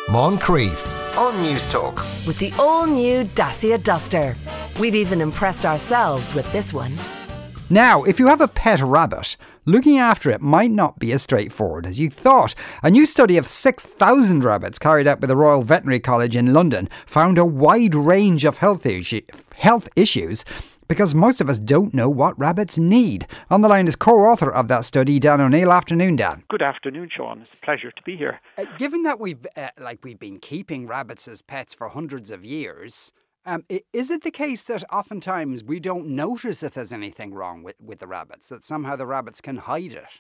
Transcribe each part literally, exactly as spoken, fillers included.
Moncrief on News Talk. With the all-new Dacia Duster. We've even impressed ourselves with this one. Now, if you have a pet rabbit, looking after it might not be as straightforward as you thought. A new study of six thousand rabbits carried out by the Royal Veterinary College in London found a wide range of health, issue, health issues because most of us don't know what rabbits need. On the line is co-author of that study, Dan O'Neill. Afternoon, Dan. Good afternoon, Sean. It's a pleasure to be here. Uh, given that we've uh, like we've been keeping rabbits as pets for hundreds of years, um, is it the case that oftentimes we don't notice if there's anything wrong with, with the rabbits, that somehow the rabbits can hide it?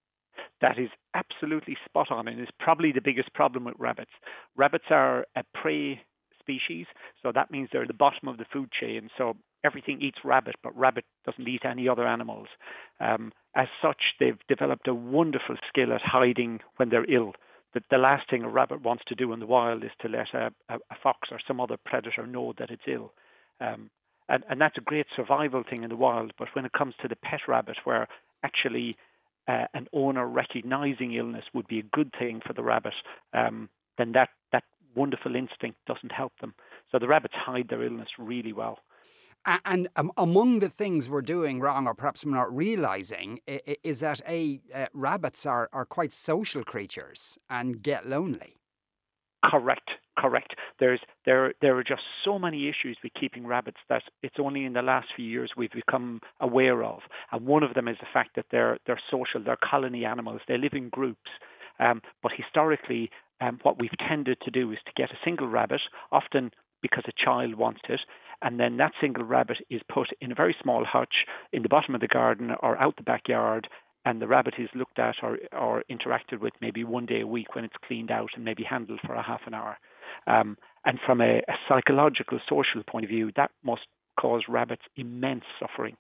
That is absolutely spot on, and is probably the biggest problem with rabbits. Rabbits are a prey species, so that means they're at the bottom of the food chain. So everything eats rabbit, but rabbit doesn't eat any other animals. Um, as such, they've developed a wonderful skill at hiding when they're ill. The, the last thing a rabbit wants to do in the wild is to let a, a, a fox or some other predator know that it's ill. Um, and, and that's a great survival thing in the wild. But when it comes to the pet rabbit, where actually uh, an owner recognizing illness would be a good thing for the rabbit, um, then that, that wonderful instinct doesn't help them. So the rabbits hide their illness really well. And um, among the things we're doing wrong, or perhaps we're not realising, is that a uh, rabbits are, are quite social creatures and get lonely. Correct, correct. There's there there are just so many issues with keeping rabbits that it's only in the last few years we've become aware of. And one of them is the fact that they're they're social, they're colony animals, they live in groups. Um, but historically, um, what we've tended to do is to get a single rabbit, often because a child wants it, and then that single rabbit is put in a very small hutch in the bottom of the garden or out the backyard, and the rabbit is looked at or, or interacted with maybe one day a week when it's cleaned out and maybe handled for a half an hour. Um, and from a, a psychological, social point of view, that must cause rabbits immense suffering.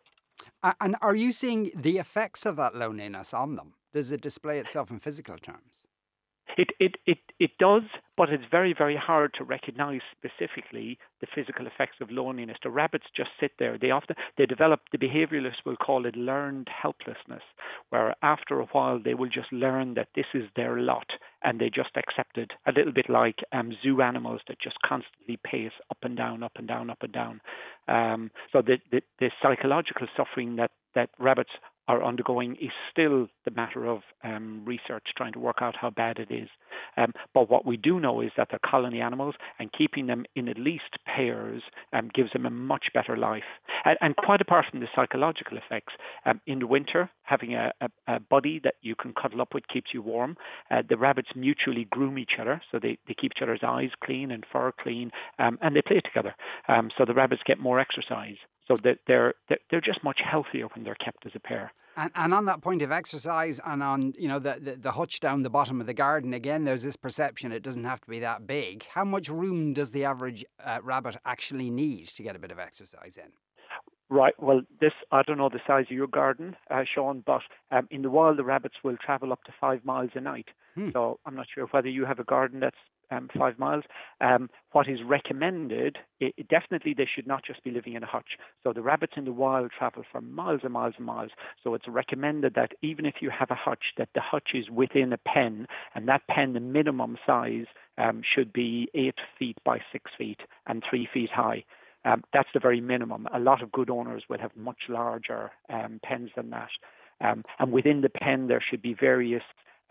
And are you seeing the effects of that loneliness on them? Does it display itself in physical terms? It, it, it, it does, but it's very, very hard to recognize specifically the physical effects of loneliness. The rabbits just sit there. They often they develop, the behavioralists will call it learned helplessness, where after a while they will just learn that this is their lot and they just accept it, a little bit like um, zoo animals that just constantly pace up and down, up and down, up and down. Um, so the, the, the psychological suffering that, that rabbits are undergoing is still the matter of um, research trying to work out how bad it is. Um, but what we do know is that they're colony animals, and keeping them in at least pairs um, gives them a much better life. And, and quite apart from the psychological effects, um, in the winter, having a, a, a buddy that you can cuddle up with keeps you warm. Uh, the rabbits mutually groom each other, so they, they keep each other's eyes clean and fur clean, um, and they play together. Um, so the rabbits get more exercise. So that they're they're just much healthier when they're kept as a pair. And, and on that point of exercise, and on you know the, the the hutch down the bottom of the garden, again, there's this perception it doesn't have to be that big. How much room does the average uh, rabbit actually need to get a bit of exercise in? Right. Well, this I don't know the size of your garden, uh, Sean, but um, in the wild the rabbits will travel up to five miles a night. Hmm. So I'm not sure whether you have a garden that's um, five miles. Um, what is recommended, it, it definitely they should not just be living in a hutch. So the rabbits in the wild travel for miles and miles and miles. So it's recommended that even if you have a hutch, that the hutch is within a pen, and that pen, the minimum size, um, should be eight feet by six feet and three feet high. Um, that's the very minimum. A lot of good owners will have much larger um, pens than that. Um, and within the pen, there should be various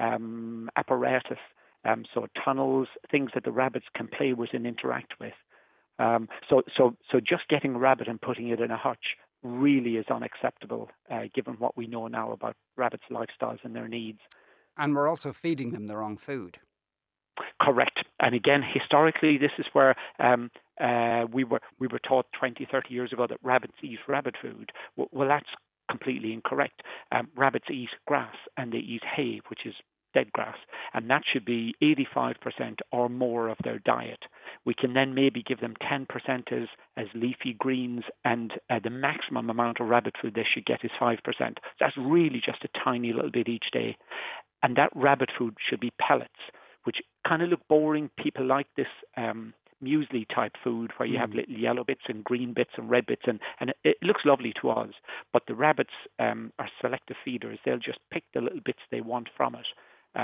um, apparatus, um, so tunnels, things that the rabbits can play with and interact with. Um, so, so, so just getting a rabbit and putting it in a hutch really is unacceptable, uh, given what we know now about rabbits' lifestyles and their needs. And we're also feeding them the wrong food. Correct. And again, historically, this is where um, uh, we were we were taught twenty, thirty years ago that rabbits eat rabbit food. Well, well that's completely incorrect. Um, rabbits eat grass and they eat hay, which is dead grass, and that should be eighty-five percent or more of their diet. We can then maybe give them ten percent as, as leafy greens, and uh, the maximum amount of rabbit food they should get is five percent. That's really just a tiny little bit each day. And that rabbit food should be pellets, which kind of look boring. People like this um, muesli type food where you mm. have little yellow bits and green bits and red bits, and, and it, it looks lovely to us. But the rabbits um, are selective feeders. They'll just pick the little bits they want from it. Um,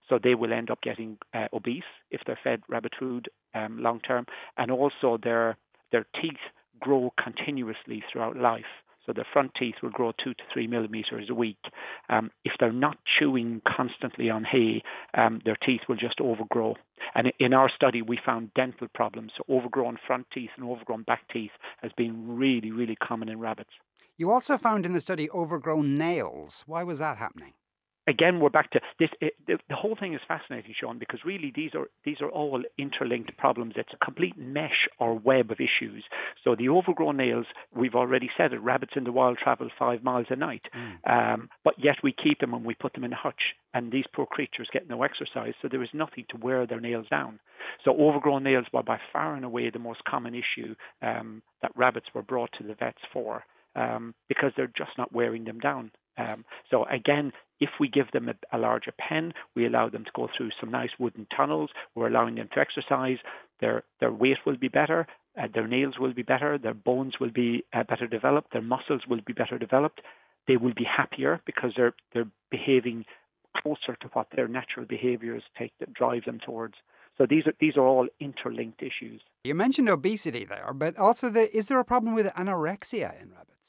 So they will end up getting uh, obese if they're fed rabbit food um, long term. And also their their teeth grow continuously throughout life. So their front teeth will grow two to three millimeters a week. Um, if they're not chewing constantly on hay, um, their teeth will just overgrow. And in our study, we found dental problems. So overgrown front teeth and overgrown back teeth has been really, really common in rabbits. You also found in the study overgrown nails. Why was that happening? Again, we're back to this. It, the, the whole thing is fascinating, Sean, because really these are these are all interlinked problems. It's a complete mesh or web of issues. So the overgrown nails, we've already said it. Rabbits in the wild travel five miles a night, mm. um, but yet we keep them and we put them in a hutch. And these poor creatures get no exercise, so there is nothing to wear their nails down. So overgrown nails were by far and away the most common issue um, that rabbits were brought to the vets for, um, because they're just not wearing them down. Um, so again, if we give them a, a larger pen, we allow them to go through some nice wooden tunnels, we're allowing them to exercise, their their weight will be better, uh, their nails will be better, their bones will be uh, better developed, their muscles will be better developed, they will be happier because they're they're behaving closer to what their natural behaviors take that drive them towards. So these are these are all interlinked issues. You mentioned obesity there, but also the, is there a problem with anorexia in rabbits?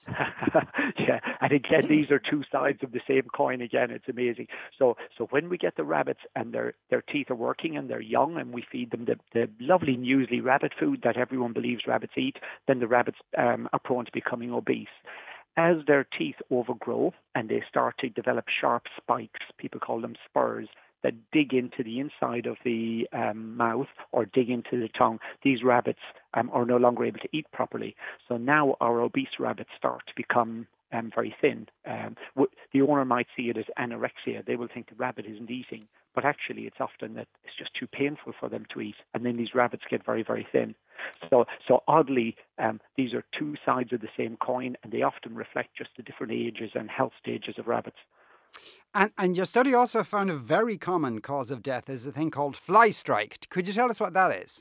Yeah, and again, these are two sides of the same coin. Again, it's amazing. So, so when we get the rabbits and their their teeth are working and they're young, and we feed them the, the lovely muesli rabbit food that everyone believes rabbits eat, then the rabbits um, are prone to becoming obese. As their teeth overgrow and they start to develop sharp spikes, people call them spurs, that dig into the inside of the um, mouth or dig into the tongue, these rabbits um, are no longer able to eat properly. So now our obese rabbits start to become um, very thin. Um, w- the owner might see it as anorexia. They will think the rabbit isn't eating, but actually it's often that it's just too painful for them to eat, and then these rabbits get very, very thin. So, so oddly, um, these are two sides of the same coin, and they often reflect just the different ages and health stages of rabbits. And, and your study also found a very common cause of death is a thing called fly strike. Could you tell us what that is?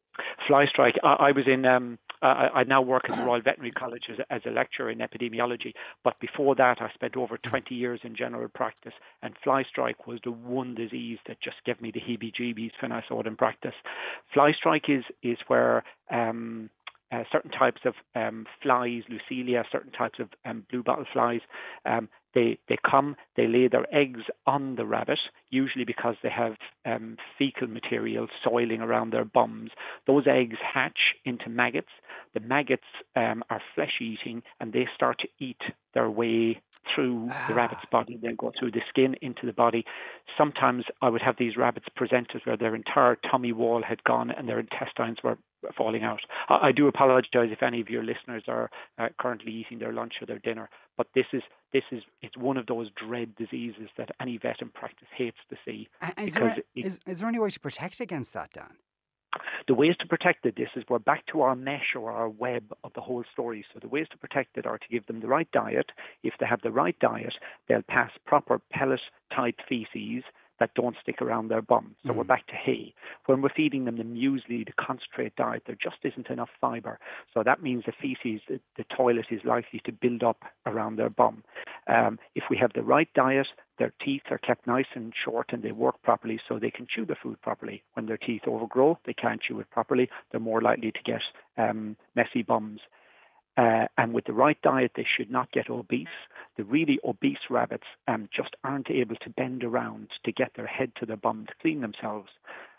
Fly strike. I, I was in. Um, I, I now work at the Royal Veterinary College as, as a lecturer in epidemiology. But before that, I spent over twenty years in general practice. And fly strike was the one disease that just gave me the heebie-jeebies when I saw it in practice. Fly strike is is where um, uh, certain types of um, flies, Lucilia, certain types of um, blue bottle flies. Um, They they come, they lay their eggs on the rabbit, usually because they have um, fecal material soiling around their bums. Those eggs hatch into maggots. The maggots um, are flesh-eating, and they start to eat their way through the rabbit's body. They go through the skin into the body. Sometimes I would have these rabbits presented where their entire tummy wall had gone and their intestines were falling out. I, I do apologize if any of your listeners are uh, currently eating their lunch or their dinner, but this is this is it's one of those dread diseases that any vet in practice hates to see. Uh, is, there, it, is, is there any way to protect against that, Dan? The ways to protect it, this is we're back to our mesh or our web of the whole story. So the ways to protect it are to give them the right diet. If they have the right diet, they'll pass proper pellet-type feces that don't stick around their bum. So mm. we're back to hay. When we're feeding them the muesli, the concentrate diet, there just isn't enough fibre. So that means the feces, the, the toilet is likely to build up around their bum. Um, if we have the right diet, their teeth are kept nice and short and they work properly so they can chew the food properly. When their teeth overgrow, they can't chew it properly. They're more likely to get um, messy bums. Uh, and with the right diet, they should not get obese. The really obese rabbits um, just aren't able to bend around to get their head to their bum to clean themselves.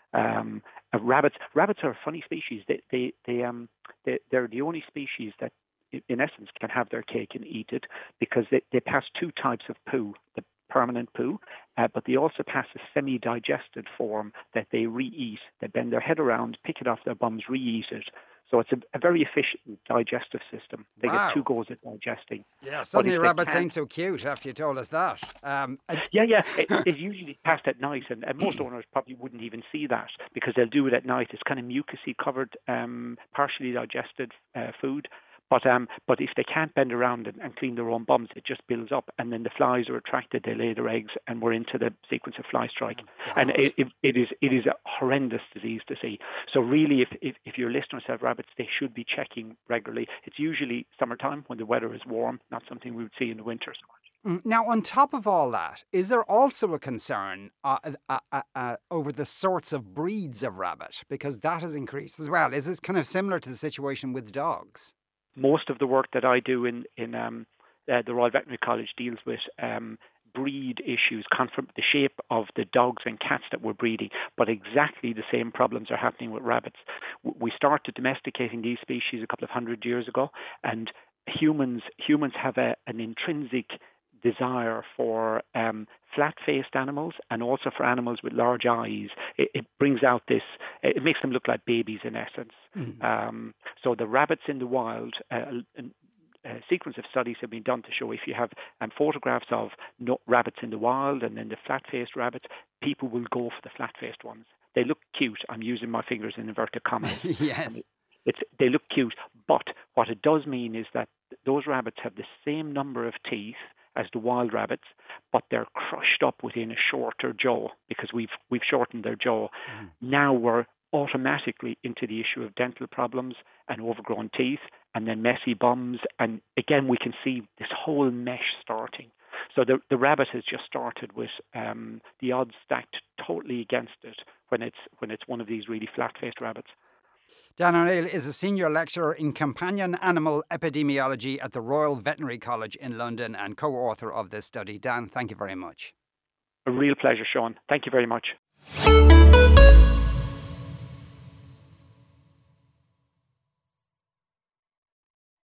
Um, uh, rabbits, rabbits are a funny species. They, they, they, um, they, they're the only species that, in essence, can have their cake and eat it because they, they pass two types of poo. The permanent poo, uh, but they also pass a semi-digested form that they re-eat. They bend their head around, pick it off their bums, re-eat it. So it's a, a very efficient digestive system. They wow. get two goes at digesting. Yeah, suddenly rabbits ain't so cute after you told us that. Um, I... Yeah, yeah. It, it's usually passed at night, and, and most owners probably wouldn't even see that because they'll do it at night. It's kind of mucousy covered, um, partially digested uh, food. But um, but if they can't bend around and, and clean their own bums, it just builds up, and then the flies are attracted. They lay their eggs, and we're into the sequence of fly strike. Oh, and it, it, it is it is a horrendous disease to see. So really, if, if if your listeners have rabbits, they should be checking regularly. It's usually summertime when the weather is warm, not something we would see in the winter so much. Now, on top of all that, is there also a concern uh, uh, uh, uh, over the sorts of breeds of rabbit? Because that has increased as well. Is it kind of similar to the situation with dogs? Most of the work that I do in, in um, uh, the Royal Veterinary College deals with um, breed issues, confirm the shape of the dogs and cats that we're breeding, but exactly the same problems are happening with rabbits. We started domesticating these species a couple of hundred years ago, and humans humans have a, an intrinsic desire for um, flat-faced animals and also for animals with large eyes. It, it brings out this, it makes them look like babies in essence. Mm-hmm. Um, so the rabbits in the wild, uh, a sequence of studies have been done to show if you have um, photographs of no, rabbits in the wild and then the flat-faced rabbits, people will go for the flat-faced ones. They look cute. I'm using my fingers in inverted commas. Yes. It, it's, they look cute, but what it does mean is that those rabbits have the same number of teeth as the wild rabbits, but they're crushed up within a shorter jaw because we've we've shortened their jaw. Mm. Now we're automatically into the issue of dental problems and overgrown teeth and then messy bums. And again, we can see this whole mesh starting. So the the rabbit has just started with um, the odds stacked totally against it when it's when it's one of these really flat-faced rabbits. Dan O'Neill is a senior lecturer in companion animal epidemiology at the Royal Veterinary College in London and co-author of this study. Dan, thank you very much. A real pleasure, Sean. Thank you very much.